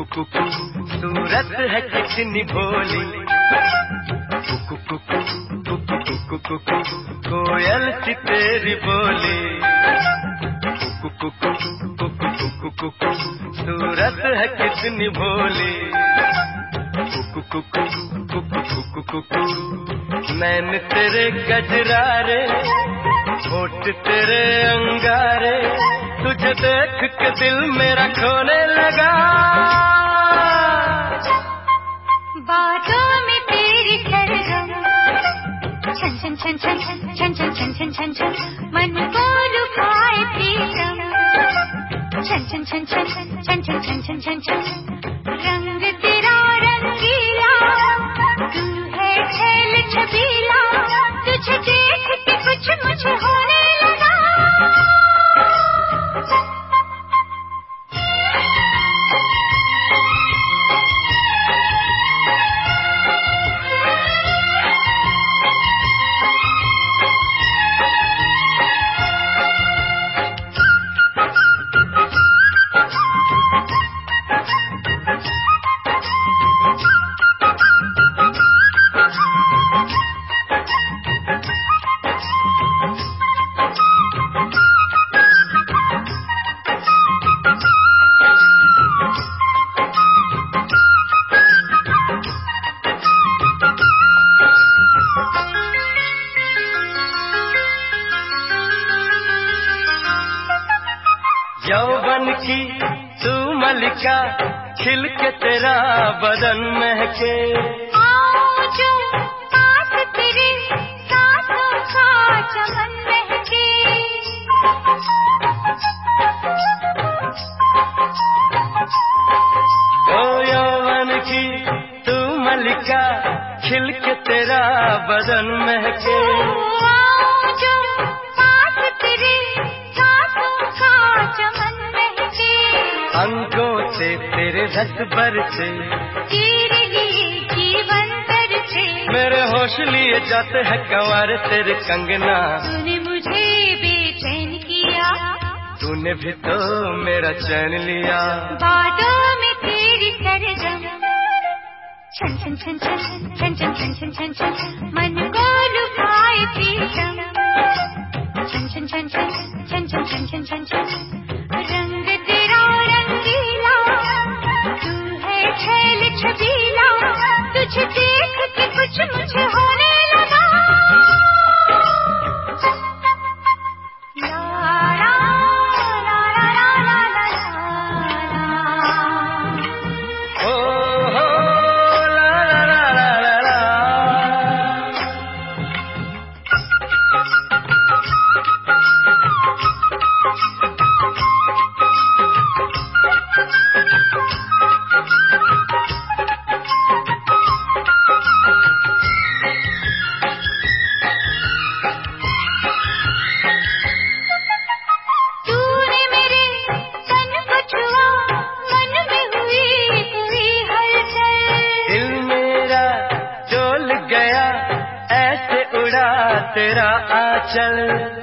कुकु सूरत है कितनी भोली, कुकु कुकु कुकु कोयल सी तेरी बोली, कुकु कुकु कुकु सूरत है कितनी भोली, कुकु कुकु कुकु नैन तेरे गजरारे, होठ तेरे अंगारे, तुझे देख के दिल मेरा खोने लगा। बातों में तेरी सरगम, छन छन छन छन छन छन छन छन छन छन मन को लुभाए प्रीतम, छन छन छन छन छन छन छन छन छन छन रंग तेरा रंगीला, तू है खेल छबीला, तुझे देख के कुछ मुझे होने लगा। यौवन की तू मलिका, खिल के तेरा बदन महके, आओ जो पास तेरे सांसों का चमन महके, ओ यौवन की तू मलिका, खिल के तेरा बदन महके, आओ जो पास तेरे सांसों का चमन महके, अंगों से तेरे रस बरसे, तेरे लिए जीवन बरसे, मेरे होश लिए जाते हैं कंवार तेरे कंगना, तूने मुझे बेचैन किया, तूने भी तो मेरा चैन लिया। बातों में तेरी सरगम, छन छन छन छन छन छन छन छन छन छन मन को लुभाए प्रीतम, छन छन छन छन छन छन छन छन छन छन रंग तेरा रंगीला, तू है खेल छबीला, तुझे देख के कुछ मुझे होने लगा। ला ला ला ला ला ला ला, ओ हो ला ला ला ला ला। तूने मेरे तन को छुआ, मन में हुई कोई हलचल, दिल मेरा डोल गया, ऐसे उड़ा तेरा आंचल,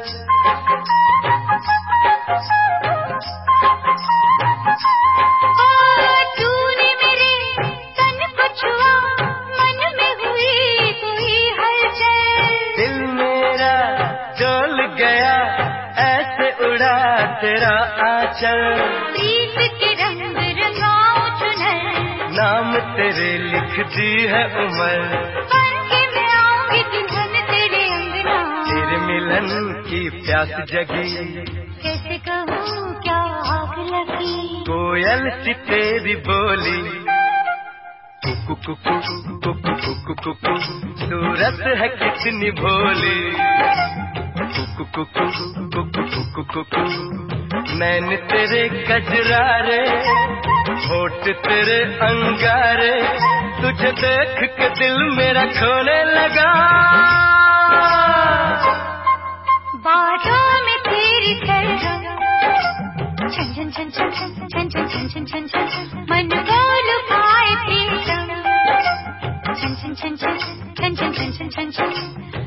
तूने मेरे तन को छुआ, मन में हुई कोई हलचल, दिल मेरा डोल गया, ऐसे उड़ा तेरा आंचल, प्रीत के रंग रंगाओ चुनर, नाम तेरे लिख दी है उम्र, बन के मैं आऊंगी दुल्हन तेरे अंगना, तेरे मिलन की प्यास जगी, कैसे कहूँ क्या आग लगी, कोयल सी तेरी बोली, कुकु कुकु कुकु कुकु कुकु सूरत है कितनी भोली, कुकु कुकु कुकु कुकु कुकु नैन तेरे गजरारे, होठ तेरे अंगारे, तुझे देख के दिल मेरा खोने लगा। बातों में तेरी सरगम, छन छन छन छन छन छन छन छन छन छन मन को लुभाए प्रीतम, छन छन छन छन छन छन छन छन छन